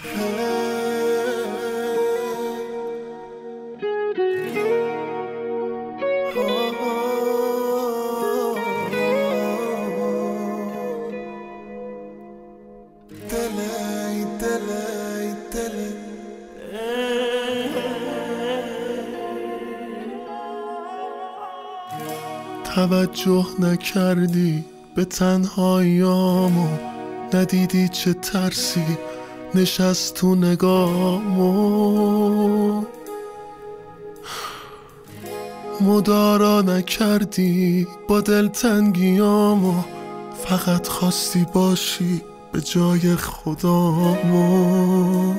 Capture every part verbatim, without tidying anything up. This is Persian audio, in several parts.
توجه نکردی به تنهاییامو، ندیدی چه ترسی نشست تو نگامو، مدارا نکردی با دلتنگیامو، فقط خواستی باشی به جای خدامو،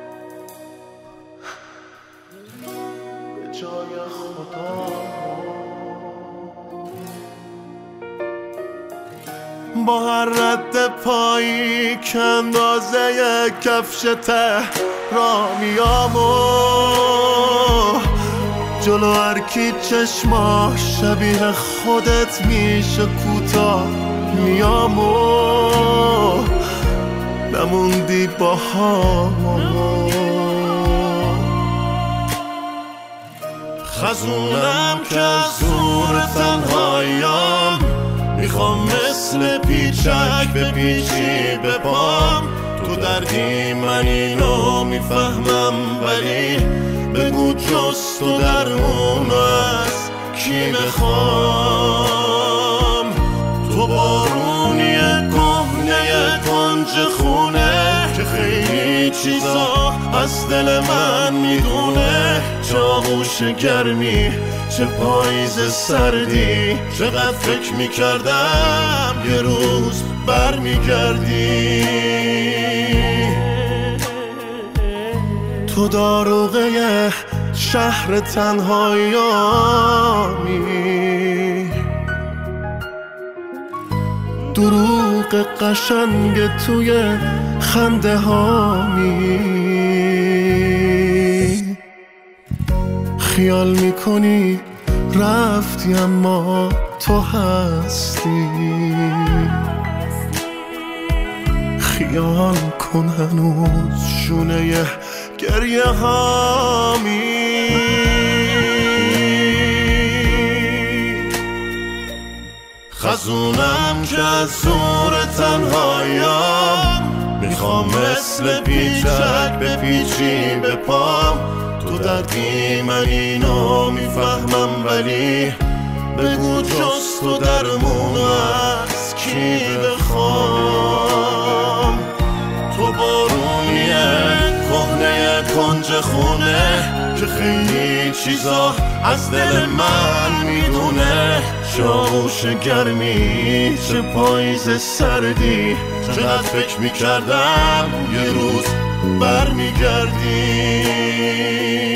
به جای خدامو. با هر رد پایی که اندازه کفش تهرامیامو، جلو هر کی چشماش شبیه خودت میشه کوتاه میامو، نموندی با هامو. خزونم که از زور تنهاییام، میخوام مثل پیچک به پیچی به پام، تو دردی من اینو میفهمم، ولی بگو جز تو درمون از کی بخوام. تو بارونی کهنه کنج خونه که خیلی چیزا از دل من میدونه، چه آغوش گرمی چه پاییز سردی، چقدر فکر میکردم یه روز بر میگردی. تو داروغه شهر تنهاییامی، دروغ قشنگ توی خنده هامی، خیال میکنی رفتی اما تو هستی، خیال کن هنوز شونه گریه هامی. خزونم که از زور تنهاییام، میخوام مثل پیچک به پیچی به پام، تو دردی من اینو میفهمم، ولی بگو جز تو درمون از کی بخوام. تو بارونیه کهنه کنج خونه که خیلی چیزا از دل من میدونه، چه آغوش گرمی چه پاییز سردی، چقدر فکر میکردم یه روز بر میگردی.